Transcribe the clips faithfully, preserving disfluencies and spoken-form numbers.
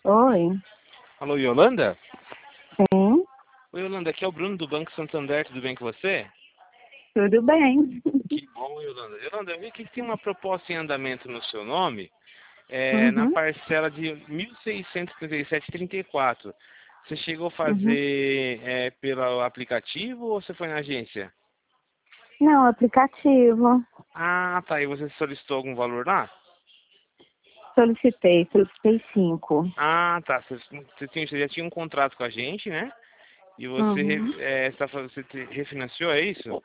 Oi. Alô, Yolanda? Sim, Oi, Yolanda, aqui é o Bruno do Banco Santander, tudo bem com você? tudo bem. Que bom, Yolanda. Yolanda, eu vi que tem uma proposta em andamento no seu nome, é, na Uhum, parcela de mil seiscentos e trinta e sete vírgula trinta e quatro. Você chegou a uhum. fazer é, pelo aplicativo ou você foi na agência? Não, aplicativo. Ah, tá. E você solicitou algum valor lá? Solicitei, solicitei cinco. Ah, tá. Você, você, tinha- você já tinha um contrato com a gente, né? E você, Uhum. re- é, está, fazendo- você te- refinanciou, é isso?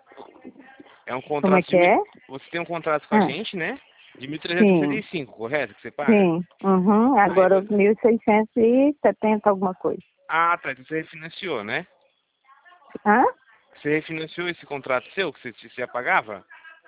É um Como é contrato de que mil... é? Você tem um contrato com a Ah, gente, né? De mil trezentos e sessenta sim, e cinco, correto? Que você paga? sim. Uhum. Aí Agora você... mil seiscentos e setenta alguma coisa. Ah, tá. Então você refinanciou, né? Hã? Você refinanciou esse contrato seu que você, você já pagava?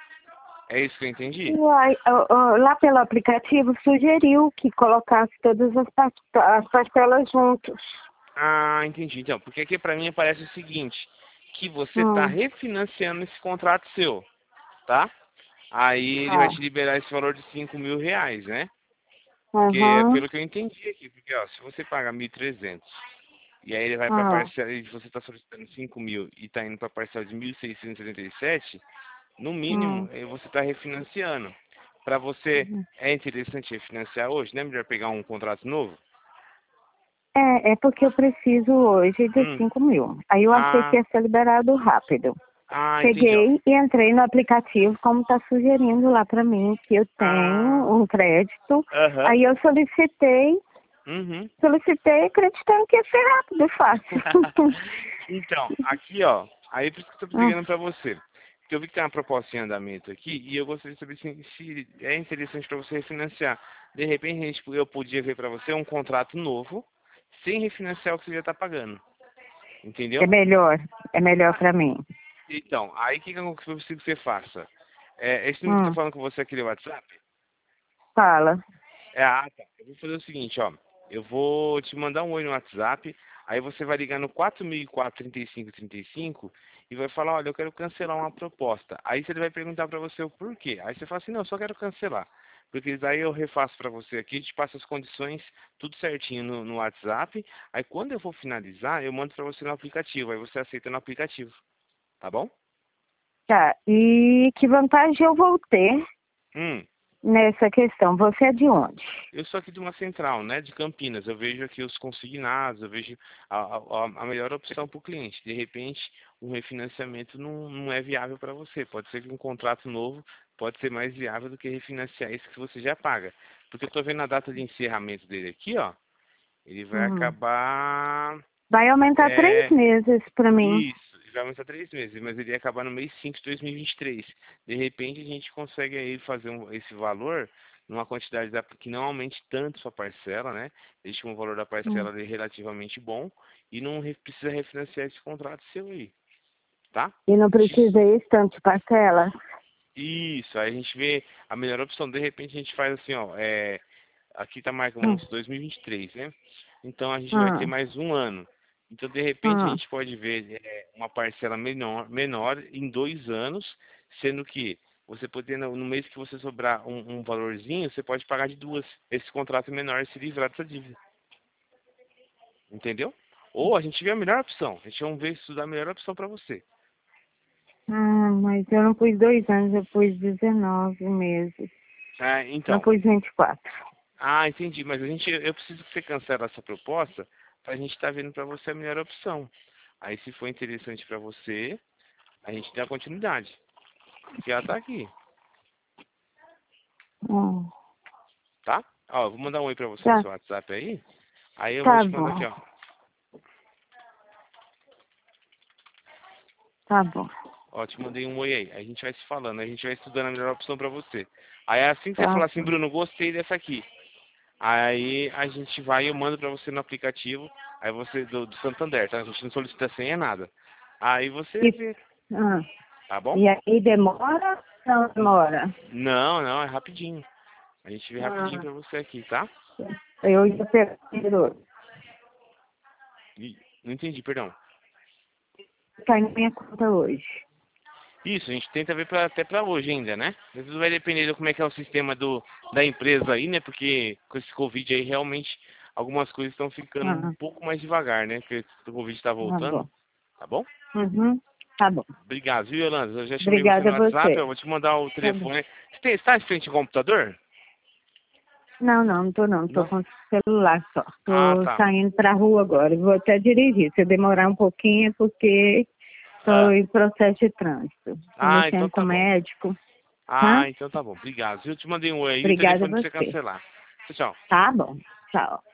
É isso que eu entendi? Uai, ó, ó, lá pelo aplicativo sugeriu que colocasse todas as, par- as parcelas juntos. Ah, entendi. Então, porque aqui pra mim parece o seguinte, que você tá Hum. refinanciando esse contrato seu, tá? Aí ele vai Ah. te liberar esse valor de cinco mil reais, né? Porque é Uhum. pelo que eu entendi aqui, porque ó, se você paga mil e trezentos e aí ele vai para Ah. parcela, e você está solicitando cinco mil e está indo para parcela de mil seiscentos e setenta e sete, no mínimo Hum. eh, você está refinanciando. Para você Uhum. é interessante refinanciar hoje, não é melhor pegar um contrato novo? É, é porque eu preciso hoje de Hum. cinco mil. Aí eu achei que Ah, ia ser liberado rápido. ah, entendi, ó. Peguei e entrei no aplicativo, como está sugerindo lá para mim, que eu tenho Ah, um crédito. aham. Aí eu solicitei, Uhum. solicitei acreditando que ia ser rápido e fácil. Então, aqui, ó, aí por isso que eu tô Hum, ligando pra você. Porque eu vi que tem uma proposta em andamento aqui e eu gostaria de saber se, se é interessante para você refinanciar. De repente, a gente, eu podia ver para você um contrato novo, sem refinanciar o que você já está pagando. é Entendeu? melhor, é melhor para mim. Então, aí o que, que eu preciso que você faça? É, esse número que eu tô Hum, falando com você aqui no WhatsApp, fala. é, ah, tá. Eu vou fazer o seguinte, ó. Eu vou te mandar um oi no WhatsApp, aí você vai ligar no quatro mil e quatro, trinta e cinco, trinta e cinco e vai falar, olha, eu quero cancelar uma proposta. Aí ele vai perguntar pra você o porquê. Aí você fala assim, não, eu só quero cancelar. Porque daí eu refaço pra você aqui, te passo as condições, tudo certinho no, no WhatsApp. Aí quando eu for finalizar, eu mando pra você no aplicativo. Aí você aceita no aplicativo. Tá bom? Tá, e que vantagem eu vou ter Hum. nessa questão? Você é de onde? Eu sou aqui de uma central, né, de Campinas. Eu vejo aqui os consignados, eu vejo a, a, a melhor opção para o cliente. De repente, um refinanciamento não, não é viável para você. Pode ser que um contrato novo pode ser mais viável do que refinanciar esse que você já paga. Porque eu estou vendo a data de encerramento dele aqui, ó. Ele vai Hum. acabar. Vai aumentar três É, meses para mim. isso, ele vai aumentar três meses, mas ele ia acabar no mês cinco de dois mil e vinte e três. De repente a gente consegue aí fazer um- esse valor numa quantidade da- que não aumente tanto sua parcela, né? Deixe um valor da Hum. parcela ali relativamente bom e não re- precisa refinanciar esse contrato seu aí, tá? E não precisei tanto de parcela? Isso, aí a gente vê a melhor opção. De repente a gente faz assim, ó, é, aqui tá marcando Hum. dois mil e vinte e três, né? Então a gente vai ter Hum. mais um ano. Então, de repente, a Hum. gente pode ver é, uma parcela menor, menor em dois anos, sendo que você podendo, no mês que você sobrar um, um valorzinho, você pode pagar de duas. Esse contrato menor e se livrar dessa dívida. Entendeu? Ou a gente vê a melhor opção. A gente vai ver estudar a melhor opção para você. Ah, mas eu não pus dois anos, eu pus dezenove meses. Ah, Não então, pus vinte e quatro. ah, entendi, mas a gente, eu preciso que você cancele essa proposta para a gente estar vendo para você a melhor opção. Aí, se for interessante para você, a gente dá continuidade. Porque ela tá aqui, Hum. tá? Ó, eu vou mandar um oi para você no Tá, seu WhatsApp aí. Aí eu vou tá te mandar bom, aqui, ó. tá bom. Ó, te mandei um oi aí. Aí a gente vai se falando, a gente vai estudando a melhor opção para você. Aí assim que você Tá falar assim, bom. Bruno, gostei dessa aqui. Aí a gente vai e eu mando para você no aplicativo. Aí você, do, do Santander, tá? A gente não solicita senha, nada. Aí você E, vê, ah, tá bom? e aí demora? Não demora. Não, não, é rapidinho. A gente vê rapidinho Ah, pra você aqui, tá? eu ia pegar. E- não entendi, perdão. Tá em minha conta hoje. Isso, a gente tenta ver pra, até pra hoje ainda, né? Mas tudo vai depender de como é que é o sistema do, da empresa aí, né? Porque com esse Covid aí, realmente, algumas coisas estão ficando Ah, um pouco mais devagar, né? Porque o Covid está tá voltando, bom. tá bom? Uhum, tá bom. Obrigado, viu, Yolanda? Eu já chamei você Obrigada no a WhatsApp, você. eu vou te mandar o Tá bom. telefone. Você tem- está em frente ao computador? Não, não, não tô não. Tô Não? com o celular só. Ah, Tô tá. saindo pra rua agora. Vou até dirigir. Se eu demorar um pouquinho é porque tô Ah, em processo de trânsito. Tô ah, então mexendo com o tá bom. médico, tá? Ah, então tá bom. Obrigado. Eu te mandei um oi aí, o Obrigada a telefone pra você você. cancelar. Tchau, tchau. Tá bom. Tchau.